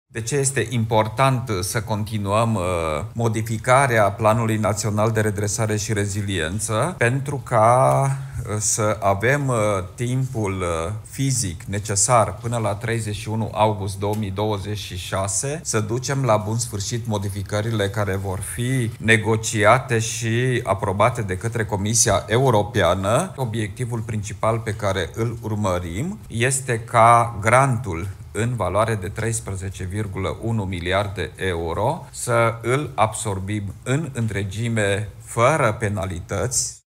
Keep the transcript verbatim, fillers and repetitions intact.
De ce este important să continuăm modificarea Planului Național de Redresare și Reziliență? Pentru ca să avem timpul fizic necesar până la treizeci și unu august două mii douăzeci și șase să ducem la bun sfârșit modificările care vor fi negociate și aprobate de către Comisia Europeană. Obiectivul principal pe care îl urmărim este ca grantul în valoare de treisprezece virgulă unu miliarde euro să îl absorbim în întregime fără penalități.